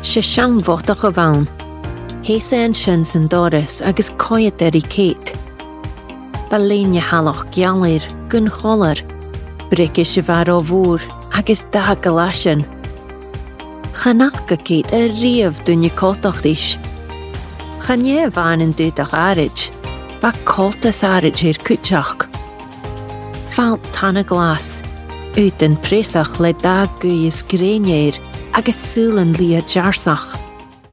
Se seanmhótach a bhain. Hés an sin san doras agus coiad ar I cét. Ba léine halach gealir, gun cholar, brice se bhar ó bhúr agus da galasin. Chanach go cét a riamh dunne cótach dis. Chané bhain an dúdach árid, ba cótas árid ir cúteach. Falt tanna glas, ut an présach le da guyas grénéir agus súlan lia jarsach.